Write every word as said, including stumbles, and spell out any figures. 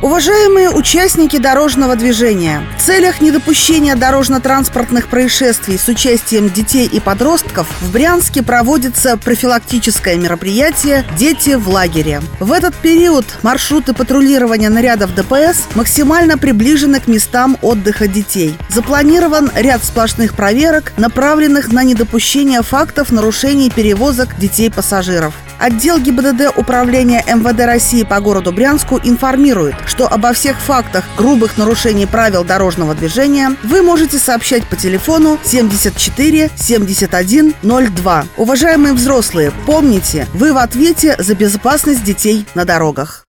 Уважаемые участники дорожного движения, в целях недопущения дорожно-транспортных происшествий с участием детей и подростков в Брянске проводится профилактическое мероприятие «Дети в лагере». В этот период маршруты патрулирования нарядов ДПС максимально приближены к местам отдыха детей. Запланирован ряд сплошных проверок, направленных на недопущение фактов нарушений перевозок детей-пассажиров. Отдел ГИБДД Управления эм вэ дэ России по городу Брянску информирует, что обо всех фактах грубых нарушений правил дорожного движения вы можете сообщать по телефону семьдесят четыре семьдесят один ноль два. Уважаемые взрослые, помните, вы в ответе за безопасность детей на дорогах.